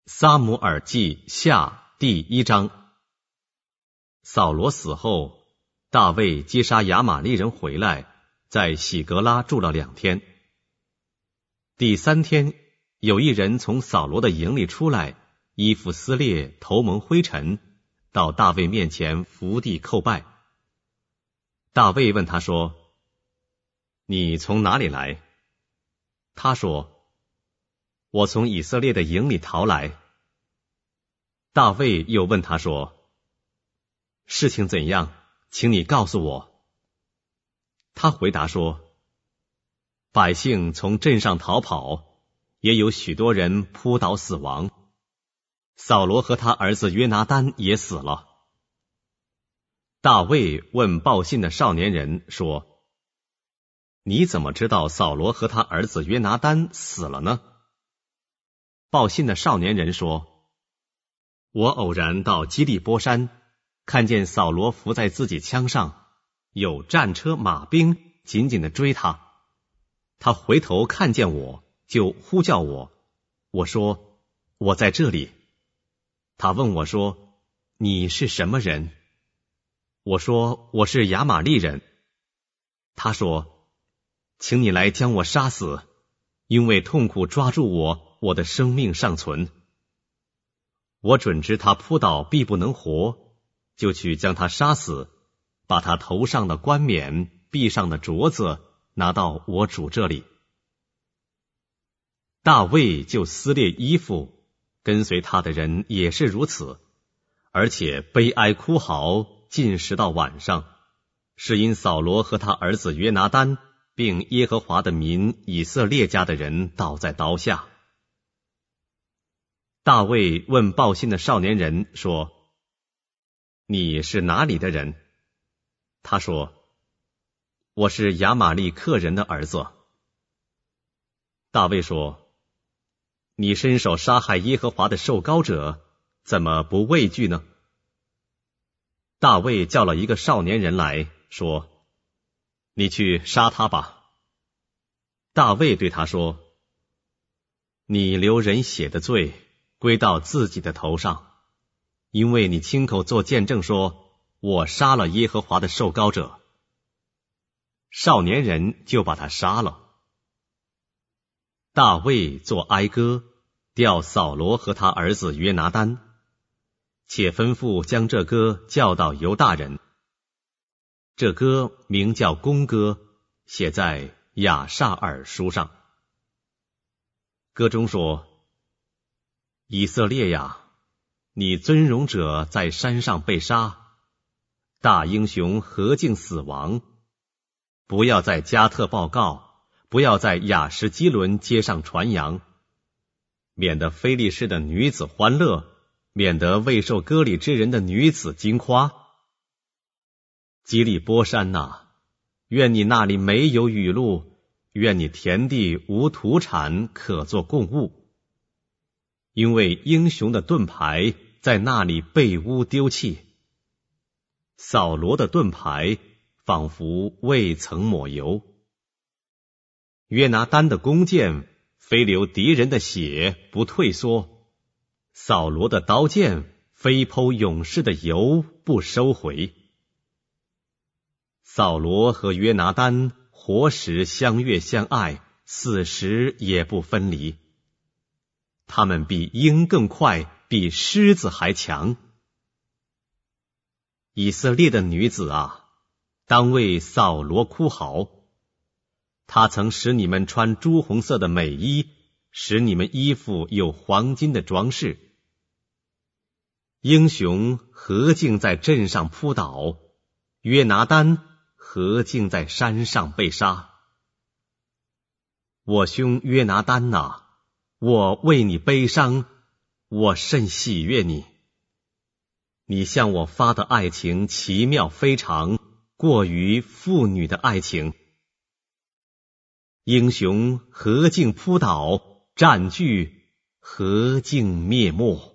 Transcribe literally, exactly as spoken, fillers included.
撒母耳记下第一章。扫罗死后，大卫击杀亚玛利人回来，在喜格拉住了两天。第三天，有一人从扫罗的营里出来，衣服撕裂，头蒙灰尘，到大卫面前伏地叩拜。大卫问他说：你从哪里来？他说：我从以色列的营里逃来。大卫又问他说：事情怎样？请你告诉我。他回答说：百姓从镇上逃跑，也有许多人扑倒死亡，扫罗和他儿子约拿单也死了。大卫问报信的少年人说：你怎么知道扫罗和他儿子约拿单死了呢？报信的少年人说：我偶然到基利波山，看见扫罗伏在自己枪上，有战车马兵紧紧地追他。他回头看见我，就呼叫我，我说：我在这里。他问我说：你是什么人？我说：我是亚玛利人。他说：请你来将我杀死，因为痛苦抓住我，我的生命尚存。我准知他扑倒必不能活，就去将他杀死，把他头上的冠冕、臂上的镯子拿到我主这里。大卫就撕裂衣服，跟随他的人也是如此，而且悲哀哭嚎，尽食到晚上，是因扫罗和他儿子约拿单，并耶和华的民以色列家的人倒在刀下。大卫问报信的少年人说：你是哪里的人？他说：我是亚玛利克人的儿子。大卫说：你伸手杀害耶和华的受膏者，怎么不畏惧呢？大卫叫了一个少年人来说：你去杀他吧。大卫对他说：你流人血的罪归到自己的头上，因为你亲口作见证说，我杀了耶和华的受膏者。少年人就把他杀了。大卫作哀歌，调扫罗和他儿子约拿单，且吩咐将这歌教导犹大人。这歌名叫弓歌，写在亚萨尔书上。歌中说：以色列呀，你尊荣者在山上被杀，大英雄何竟死亡？不要在加特报告，不要在亚什基伦街上传扬，免得非利士的女子欢乐，免得未受割礼之人的女子惊夸。基利波山哪，愿你那里没有雨露，愿你田地无土产可作供物。因为英雄的盾牌在那里被污丢弃，扫罗的盾牌仿佛未曾抹油。约拿单的弓箭非流敌人的血不退缩，扫罗的刀剑非剖勇士的油不收回。扫罗和约拿单活时相悦相爱，死时也不分离。他们比鹰更快，比狮子还强。以色列的女子啊，当为扫罗哭嚎。他曾使你们穿朱红色的美衣，使你们衣服有黄金的装饰。英雄何竟在镇上扑倒，约拿单何竟在山上被杀。我兄约拿单哪，我为你悲伤，我甚喜悦你。你向我发的爱情奇妙非常，过于妇女的爱情。英雄何竟扑倒，战具何竟灭没。